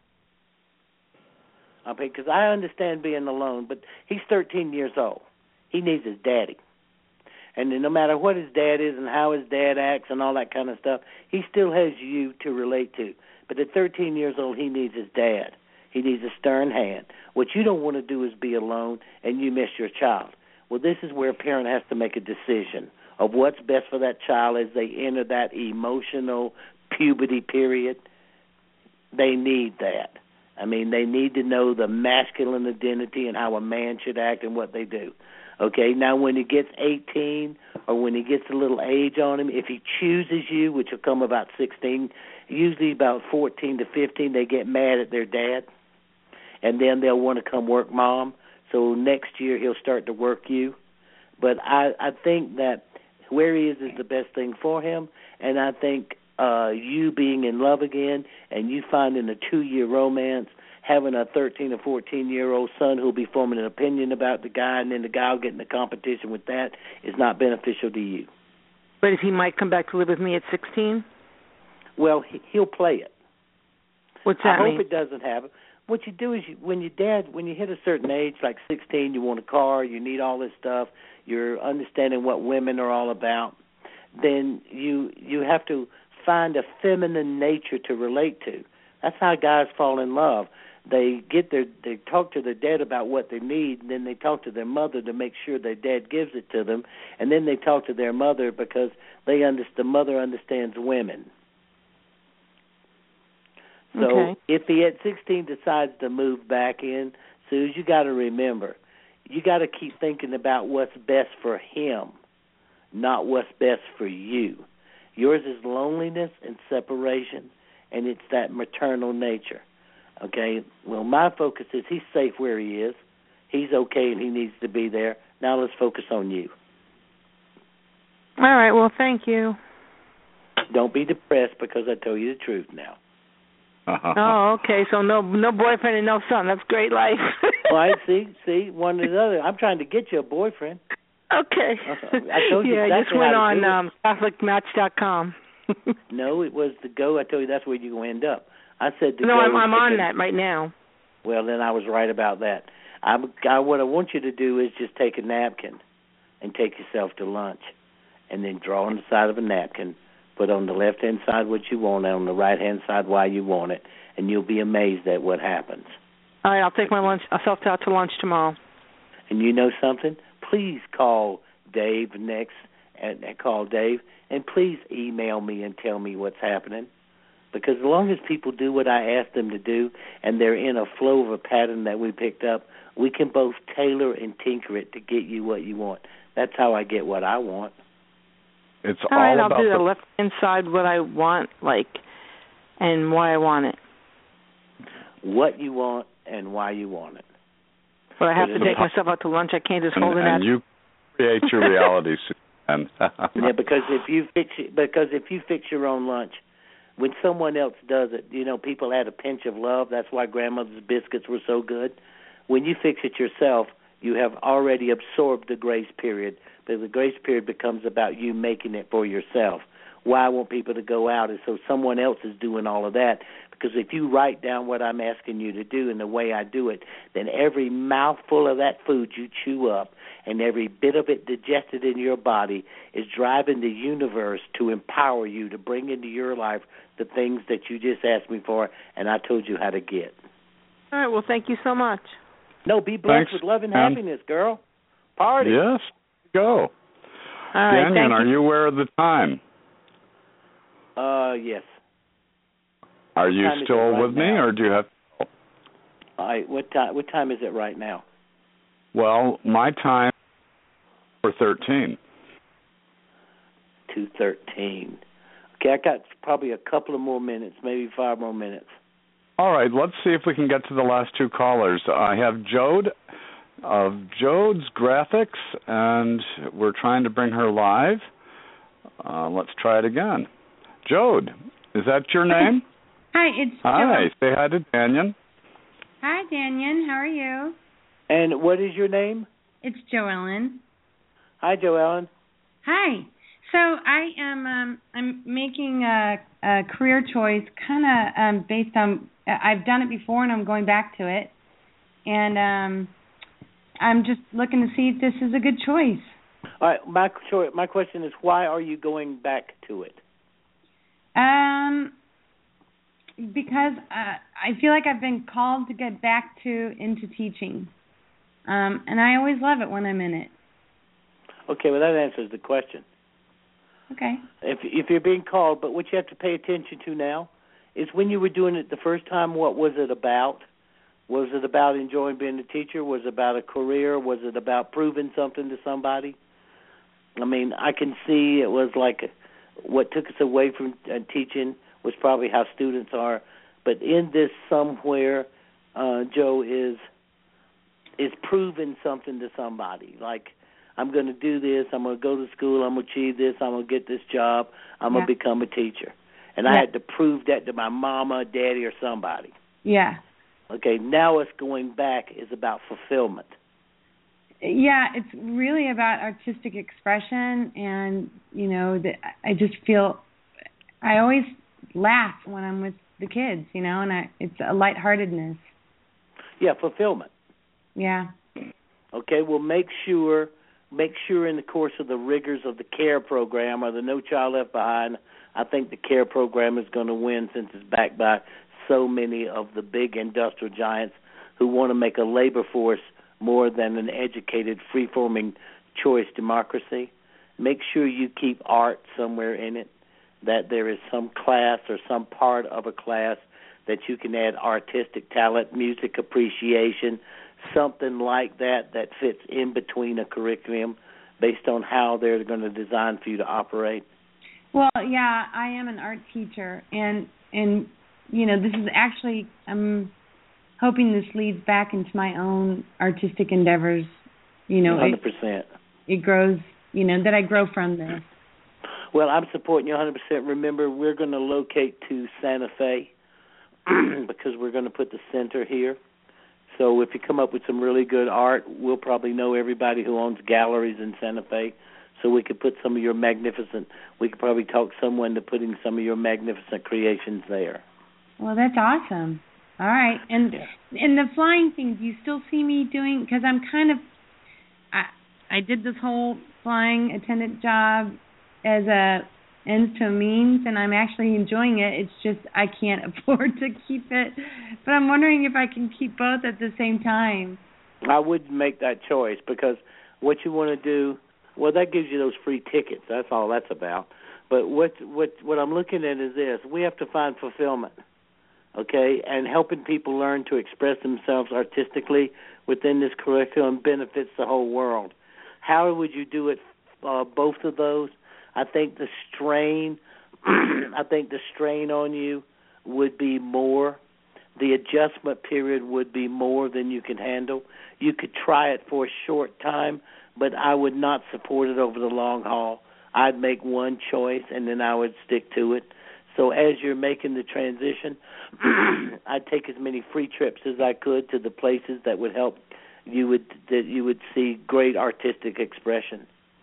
Okay, because I understand being alone, but he's thirteen years old. He needs his daddy. And no matter what his dad is and how his dad acts and all that kind of stuff, he still has you to relate to. But at thirteen years old, he needs his dad. He needs a stern hand. What you don't want to do is be alone and you miss your child. Well, this is where a parent has to make a decision of what's best for that child as they enter that emotional puberty period. They need that. I mean, they need to know the masculine identity and how a man should act and what they do. Okay, now when he gets eighteen or when he gets a little age on him, if he chooses you, which will come about sixteen, usually about fourteen to fifteen, they get mad at their dad, and then they'll want to come work mom. So next year he'll start to work you. But I, I think that where he is is the best thing for him, and I think uh, you being in love again and you finding a two-year romance, having a thirteen or fourteen-year-old son who'll be forming an opinion about the guy, and then the guy will get in a competition with that, is not beneficial to you. But if he might come back to live with me at sixteen? Well, he, he'll play it. What's that I mean? hope it doesn't happen. What you do is you, when your dad, when you hit a certain age, like sixteen, you want a car, you need all this stuff, you're understanding what women are all about, then you you have to find a feminine nature to relate to. That's how guys fall in love. They get their, they talk to their dad about what they need, and then they talk to their mother to make sure their dad gives it to them, and then they talk to their mother because they under, the mother understands women. So okay. If he at sixteen decides to move back in, Suze, you got to remember, you got to keep thinking about what's best for him, not what's best for you. Yours is loneliness and separation, and it's that maternal nature. Okay, well, my focus is he's safe where he is. He's okay and he needs to be there. Now let's focus on you. All right, well, thank you. Don't be depressed because I told you the truth now. Oh, okay, so no no boyfriend and no son. That's great life. Right, see, see, one or the other. I'm trying to get you a boyfriend. Okay. I told you yeah, exactly I just went how to on do it. um, Catholic Match dot com. No, it was the Go. I told you that's where you're going to end up. I said the No, Go. I'm, I'm on a, that right now. Well, then I was right about that. I'm, I, what I want you to do is just take a napkin and take yourself to lunch, and then draw on the side of a napkin, put on the left-hand side what you want, and on the right-hand side why you want it, and you'll be amazed at what happens. All right, I'll take my lunch. I'll self out to lunch tomorrow. And you know something? Please call Dave next, and, and call Dave, and please email me and tell me what's happening. Because as long as people do what I ask them to do, and they're in a flow of a pattern that we picked up, we can both tailor and tinker it to get you what you want. That's how I get what I want. It's all, all right, about I'll do the the left hand side what I want, like, and why I want it. What you want and why you want it. But I have to take myself out to lunch. I can't just hold and, it and out. you create your reality, Susan. Yeah, because if you fix it, because if you fix your own lunch, when someone else does it, you know, people add a pinch of love. That's why grandmother's biscuits were so good. When you fix it yourself, you have already absorbed the grace period. But the grace period becomes about you making it for yourself. Why I want people to go out is so someone else is doing all of that. Because if you write down what I'm asking you to do and the way I do it, then every mouthful of that food you chew up and every bit of it digested in your body is driving the universe to empower you to bring into your life the things that you just asked me for and I told you how to get. All right, well, thank you so much. No, be blessed Thanks, with love and man. happiness, girl. Party. Yes, go. All right, Daniel, thank are you. you aware of the time? Uh, yes. Are you time is it still right with me, now? or do you have... All right, what time, what time is it right now? Well, my time for thirteen. two thirteen. Okay, I got probably a couple of more minutes, maybe five more minutes. All right, let's see if we can get to the last two callers. I have Jode of Jode's Graphics, and we're trying to bring her live. Uh, let's try it again. Jode, is that your name? Hi, it's Hi, Jo- say hi to Daniel. Hi, Daniel. How are you? And what is your name? It's Joellen. Hi, Joellen. Hi. So I am um, I'm making a, a career choice, kind of um, based on I've done it before, and I'm going back to it, and um, I'm just looking to see if this is a good choice. All right, my cho- my question is, why are you going back to it? Um, because uh, I feel like I've been called to get back to into teaching, um, and I always love it when I'm in it. Okay, well that answers the question. Okay. If if you're being called, but what you have to pay attention to now is when you were doing it the first time, what was it about? Was it about enjoying being a teacher? Was it about a career? Was it about proving something to somebody? I mean, I can see it was like what took us away from uh, teaching was probably how students are. But in this somewhere, uh, Joe, is is proving something to somebody. Like, I'm going to do this, I'm going to go to school, I'm going to achieve this, I'm going to get this job, I'm yeah. going to become a teacher. And yeah. I had to prove that to my mama, daddy, or somebody. Yeah. Okay, now it's going back is about fulfillment. Yeah, it's really about artistic expression, and, you know, the, I just feel, I always laugh when I'm with the kids, you know, and I, it's a lightheartedness. Yeah, fulfillment. Yeah. Okay, well, make sure... Make sure in the course of the rigors of the CARE program or the No Child Left Behind, I think the CARE program is going to win since it's backed by so many of the big industrial giants who want to make a labor force more than an educated, free-forming choice democracy. Make sure you keep art somewhere in it, that there is some class or some part of a class that you can add artistic talent, music appreciation, something like that that fits in between a curriculum based on how they're going to design for you to operate? Well, yeah, I am an art teacher, and, and you know, this is actually, I'm hoping this leads back into my own artistic endeavors. You know, one hundred percent. It, it grows, you know, that I grow from this. Well, I'm supporting you one hundred percent. Remember, we're going to locate to Santa Fe because we're going to put the center here. So if you come up with some really good art, we'll probably know everybody who owns galleries in Santa Fe. So we could put some of your magnificent, we could probably talk someone to putting some of your magnificent creations there. Well, that's awesome. All right. And yeah. and the flying thing, do you still see me doing, because I'm kind of, I, I did this whole flying attendant job as a ends to a means, and I'm actually enjoying it. It's just I can't afford to keep it. But I'm wondering if I can keep both at the same time. I wouldn't make that choice because what you want to do, well, that gives you those free tickets. That's all that's about. But what what what I'm looking at is this. We have to find fulfillment, okay? And helping people learn to express themselves artistically within this curriculum benefits the whole world. How would you do it, uh, both of those? I think the strain, I think the strain on you would be more. The adjustment period would be more than you can handle. You could try it for a short time, but I would not support it over the long haul. I'd make one choice, and then I would stick to it. So as you're making the transition, I'd take as many free trips as I could to the places that would help you would that you would see great artistic expression.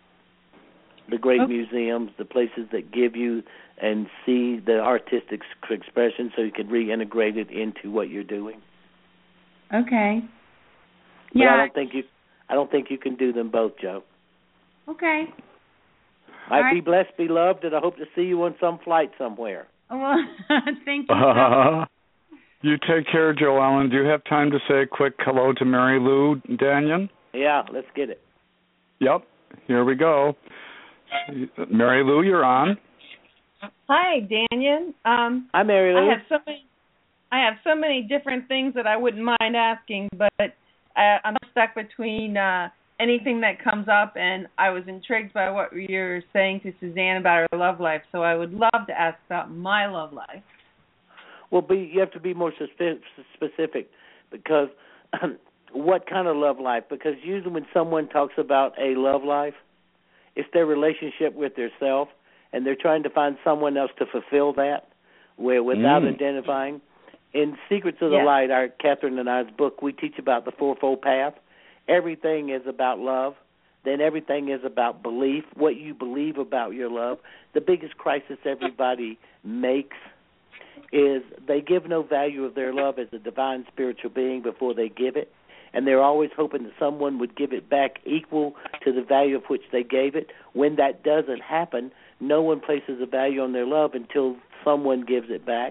The great okay. museums, the places that give you and see the artistic expression so you can reintegrate it into what you're doing. Okay. But yeah. I don't think you I don't think you can do them both, Joe. Okay. I'd right. be blessed, be loved, and I hope to see you on some flight somewhere. Well, thank you. Uh, you take care, Joe Allen. Do you have time to say a quick hello to Mary Lou Danyon? Yeah, let's get it. Yep. Here we go. Mary Lou, you're on. Hi, Danyon. Um, Hi, Mary Lou. I have so many. I have so many different things that I wouldn't mind asking, but I, I'm stuck between uh, anything that comes up, and I was intrigued by what you're saying to Suzanne about her love life. So I would love to ask about my love life. Well, be, you have to be more specific because um, what kind of love life? Because usually when someone talks about a love life, it's their relationship with their self, and they're trying to find someone else to fulfill that where without mm. identifying. In Secrets of the yes. Light, our Catherine and I's book, we teach about the fourfold path. Everything is about love. Then everything is about belief, what you believe about your love. The biggest crisis everybody makes is they give no value of their love as a divine spiritual being before they give it. And they're always hoping that someone would give it back equal to the value of which they gave it. When that doesn't happen, no one places a value on their love until someone gives it back.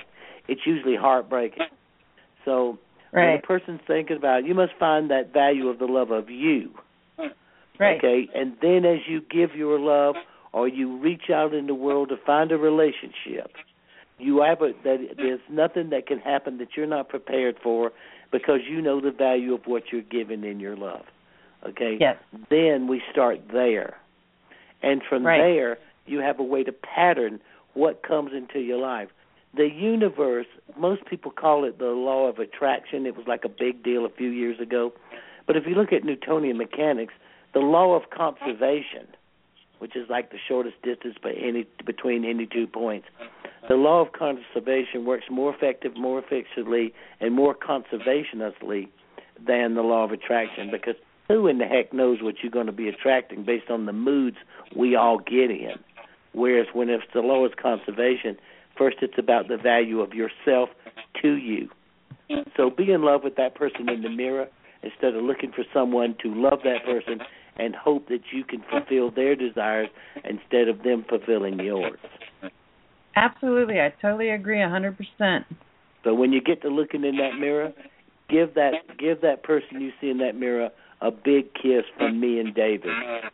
it's usually heartbreaking. So right. when a person's thinking about it, you must find that value of the love of you. Right. Okay, and then as you give your love or you reach out in the world to find a relationship, you have a, that there's nothing that can happen that you're not prepared for because you know the value of what you're giving in your love. Okay? Yes. Then we start there. And from right. there, you have a way to pattern what comes into your life. The universe, most people call it the law of attraction. It was like a big deal a few years ago. But if you look at Newtonian mechanics, the law of conservation, which is like the shortest distance by any, between any two points, the law of conservation works more effective, more efficiently, and more conservationistly than the law of attraction, because who in the heck knows what you're going to be attracting based on the moods we all get in? Whereas when it's the law of conservation, first it's about the value of yourself to you. So be in love with that person in the mirror instead of looking for someone to love that person and hope that you can fulfill their desires instead of them fulfilling yours. Absolutely. I totally agree one hundred percent. So when you get to looking in that mirror, give that give that person you see in that mirror a big kiss from me and David.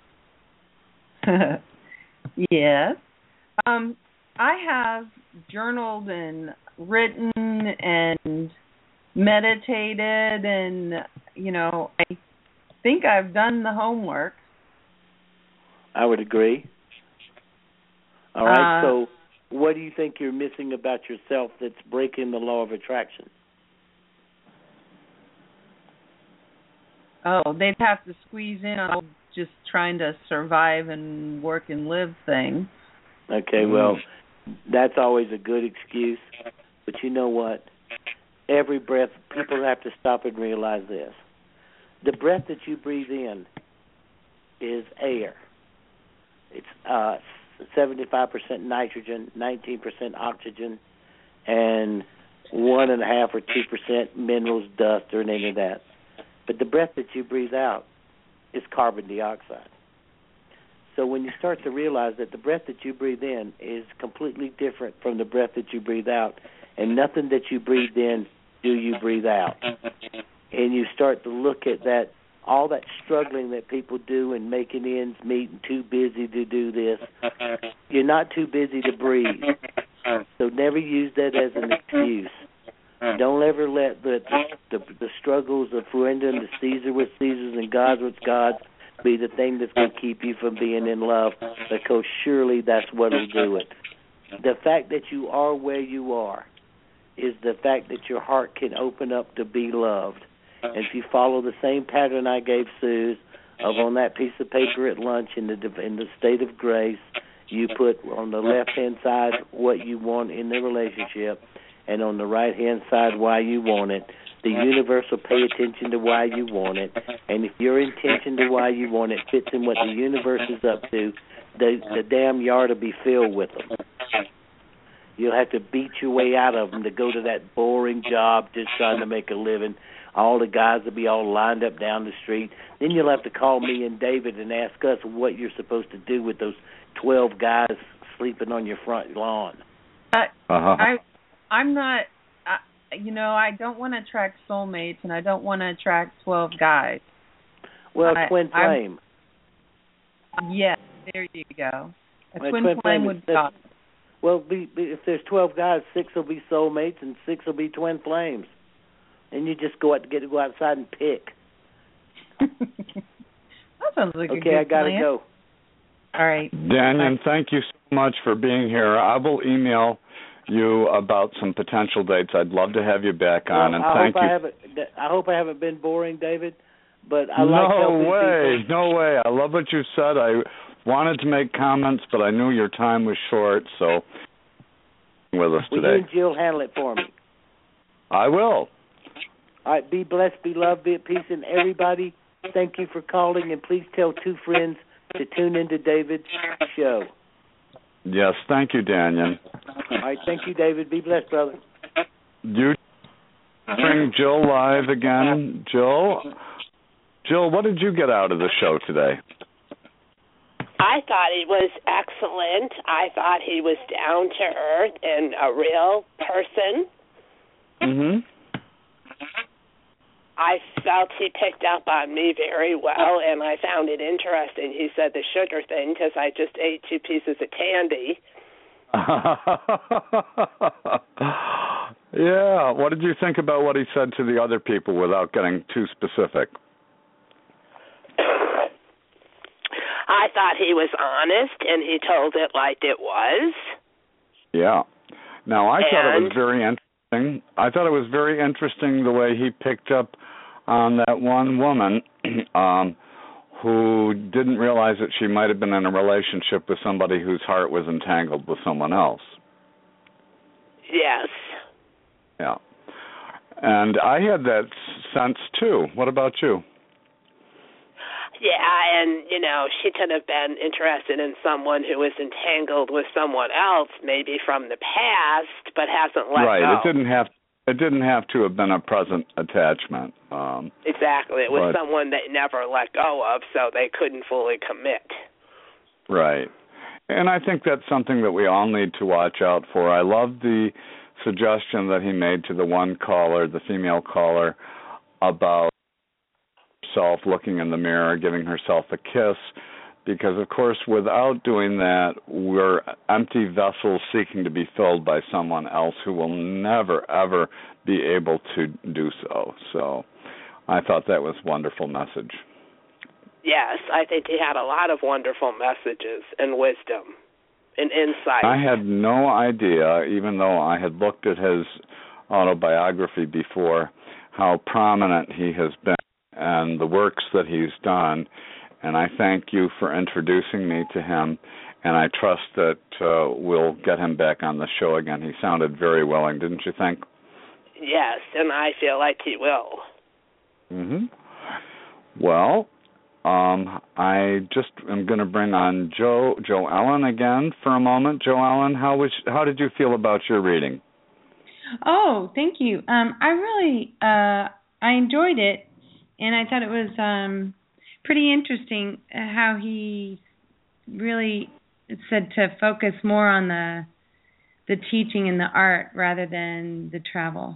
Yes. Um, I have journaled and written and meditated, and, you know, I think I've done the homework. I would agree. All right, uh, so what do you think you're missing about yourself that's breaking the law of attraction? Oh, they'd have to squeeze in on just trying to survive and work and live thing. Okay, well, that's always a good excuse. But you know what? Every breath, people have to stop and realize this. The breath that you breathe in is air. It's uh, seventy-five percent nitrogen, nineteen percent oxygen, and one and a half or two percent minerals, dust, or any of that. But the breath that you breathe out is carbon dioxide. So when you start to realize that the breath that you breathe in is completely different from the breath that you breathe out, and nothing that you breathe in do you breathe out, and you start to look at that, all that struggling that people do and making ends meet and too busy to do this, you're not too busy to breathe. So never use that as an excuse. Don't ever let the the, the struggles of surrendering to Caesar with Caesars and God's with God's be the thing that's going to keep you from being in love, because surely that's what will do it. The fact that you are where you are is the fact that your heart can open up to be loved. And if you follow the same pattern I gave Suze of on that piece of paper at lunch in the in the state of grace, you put on the left-hand side what you want in the relationship, and on the right-hand side why you want it. The universe will pay attention to why you want it, and if your intention to why you want it fits in what the universe is up to, the, the damn yard will be filled with them. You'll have to beat your way out of them to go to that boring job just trying to make a living. All the guys will be all lined up down the street. Then you'll have to call me and David and ask us what you're supposed to do with those twelve guys sleeping on your front lawn. Uh, uh-huh. I, I'm not, I, you know, I don't want to attract soulmates, and I don't want to attract twelve guys. Well, I, twin flame. Yes, there you go. A well, twin, twin flame would be awesome. Well, be, be, if there's twelve guys, six will be soulmates and six will be twin flames. And you just go out to get to go outside and pick. That sounds like okay, a good I gotta plan. go. All right. Daniel, thank you so much for being here. I will email you about some potential dates. I'd love to have you back on, well, and I thank hope you. I haven't, I hope I haven't been boring, David. But I no like helping way, people. no way. I love what you said. I wanted to make comments, but I knew your time was short, so with us Will today. you and Jill handle it for me? I will. All right, be blessed, be loved, be at peace, and everybody, thank you for calling, and please tell two friends to tune into David's show. Yes, thank you, Daniel. All right, thank you, David. Be blessed, brother. You bring Jill live again. Jill, Jill, what did you get out of the show today? I thought he was excellent. I thought he was down to earth and a real person. Mhm. I felt he picked up on me very well, and I found it interesting. He said the sugar thing because I just ate two pieces of candy. Yeah. What did you think about what he said to the other people without getting too specific? I thought he was honest, and he told it like it was. Yeah. Now, I and... thought it was very interesting. I thought it was very interesting the way he picked up on that one woman um, who didn't realize that she might have been in a relationship with somebody whose heart was entangled with someone else. Yes. Yeah. And I had that sense, too. What about you? Yeah, and, you know, she could have been interested in someone who was entangled with someone else, maybe from the past, but hasn't let right. go. Right. It didn't have it didn't have to have been a present attachment. Um, exactly. It was but, someone they never let go of, so they couldn't fully commit. Right. And I think that's something that we all need to watch out for. I love the suggestion that he made to the one caller, the female caller, about herself looking in the mirror, giving herself a kiss, because, of course, without doing that, we're empty vessels seeking to be filled by someone else who will never, ever be able to do so. So I thought that was a wonderful message. Yes, I think he had a lot of wonderful messages and wisdom and insight. I had no idea, even though I had looked at his autobiography before, how prominent he has been and the works that he's done. And I thank you for introducing me to him, and I trust that uh, we'll get him back on the show again. He sounded very willing, didn't you think? Yes, and I feel like he will. Mm-hmm. Well, um, I just am going to bring on Joe Joe Ellen again for a moment. Joe Ellen, how was how did you feel about your reading? Oh, thank you. Um, I really uh, I enjoyed it, and I thought it was um, pretty interesting how he really said to focus more on the the teaching and the art rather than the travel.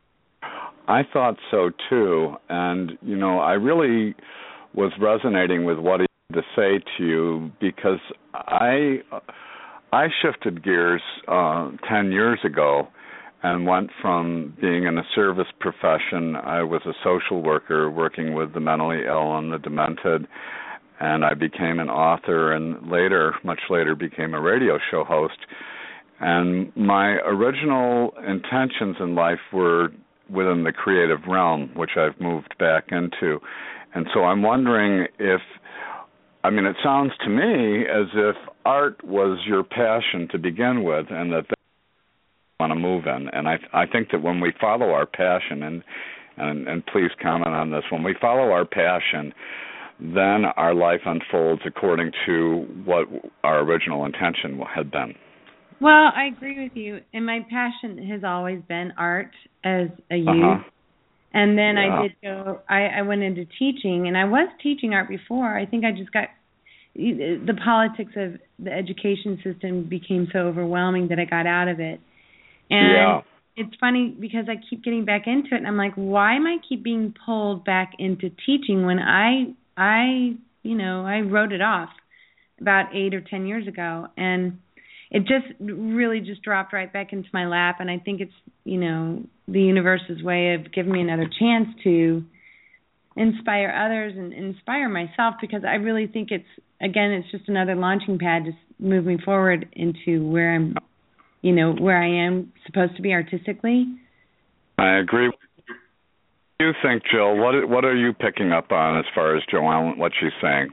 I thought so too, and you know, I really was resonating with what he had to say to you, because I I shifted gears uh, ten years ago and went from being in a service profession. I was a social worker working with the mentally ill and the demented, and I became an author, and later, much later, became a radio show host. And my original intentions in life were within the creative realm, which I've moved back into. And so I'm wondering if, I mean, it sounds to me as if art was your passion to begin with, and that that's what you want to move in. And I I think that when we follow our passion, and, and, and please comment on this, when we follow our passion, then our life unfolds according to what our original intention had been. Well, I agree with you, and my passion has always been art as a youth. Uh-huh. And then yeah. I did go, I, I went into teaching, and I was teaching art before. I think I just got, the politics of the education system became so overwhelming that I got out of it. And yeah. it's funny because I keep getting back into it, and I'm like, why am I keep being pulled back into teaching when I, I, you know, I wrote it off about eight or ten years ago, and it just really just dropped right back into my lap. And I think it's, you know, the universe's way of giving me another chance to inspire others and inspire myself, because I really think it's, again, it's just another launching pad, just moving forward into where I'm, you know, where I am supposed to be artistically. I agree. What do you think, Jill? What what are you picking up on as far as Joanne, what she's saying?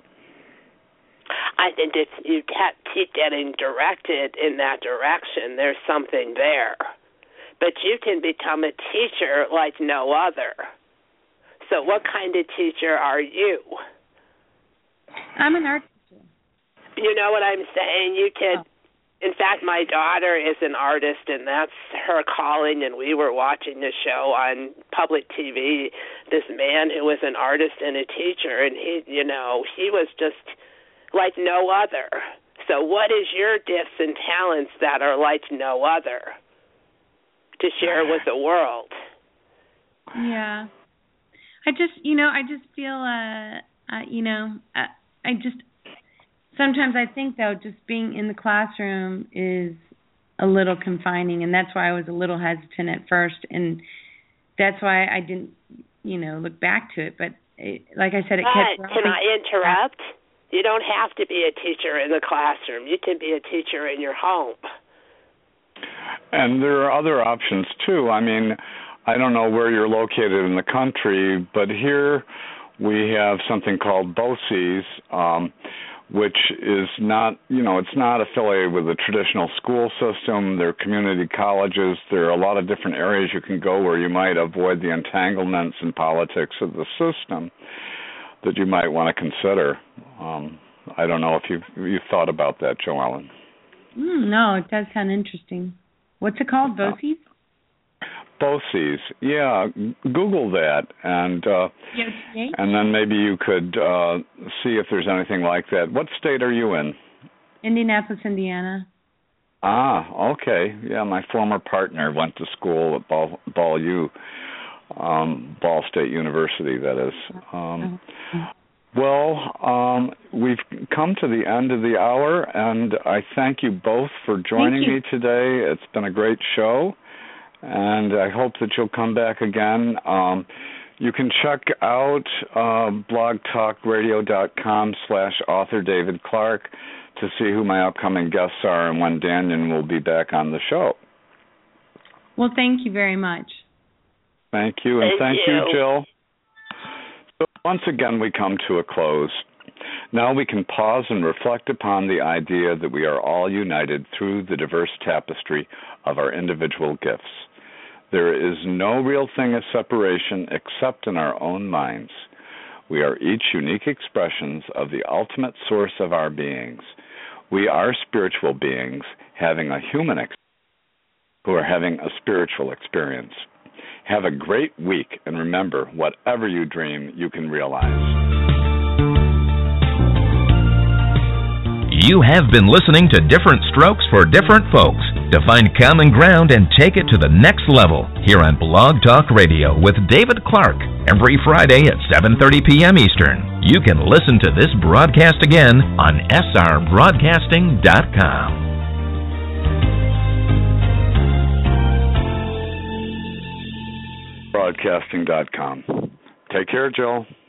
I think if you keep getting directed in that direction, there's something there. But you can become a teacher like no other. So what kind of teacher are you? I'm an art teacher. You know what I'm saying? You can, oh. In fact, my daughter is an artist, and that's her calling, and we were watching the show on public T V, this man who was an artist and a teacher, and he, you know, he was just like no other. So what is your gifts and talents that are like no other to share with the world? Yeah. I just, you know, I just feel, uh, uh you know, I, I just, sometimes I think, though, just being in the classroom is a little confining, and that's why I was a little hesitant at first, and that's why I didn't, you know, look back to it. But it, like I said, it kept But can I interrupt? You don't have to be a teacher in the classroom. You can be a teacher in your home. And there are other options, too. I mean, I don't know where you're located in the country, but here we have something called BOCES, um, which is not, you know, it's not affiliated with the traditional school system. There are community colleges. There are a lot of different areas you can go where you might avoid the entanglements and politics of the system that you might want to consider. Um, I don't know if you've, you've thought about that, Joellen. Mm, no, it does sound interesting. What's it called, BOCES? BOCES, yeah. Google that, and uh, and then maybe you could uh, see if there's anything like that. What state are you in? Indianapolis, Indiana. Ah, okay. Yeah, my former partner went to school at Ball, Ball U, um, Ball State University, that is. Um, well, um, we've come to the end of the hour, and I thank you both for joining me today. It's been a great show, and I hope that you'll come back again. Um, you can check out uh, blogtalkradio.com slash author David Clark to see who my upcoming guests are and when Daniel will be back on the show. Well, thank you very much. Thank you, and Thank thank you. you, Jill. So once again, we come to a close. Now we can pause and reflect upon the idea that we are all united through the diverse tapestry of our individual gifts. There is no real thing of separation except in our own minds. We are each unique expressions of the ultimate source of our beings. We are spiritual beings having a human experience who are having a spiritual experience. Have a great week, and remember, whatever you dream, you can realize. You have been listening to Different Strokes for Different Folks. To find common ground and take it to the next level, here on Blog Talk Radio with David Clark, every Friday at seven thirty p.m. Eastern. You can listen to this broadcast again on S R broadcasting dot com. broadcasting dot com. Take care, Jill.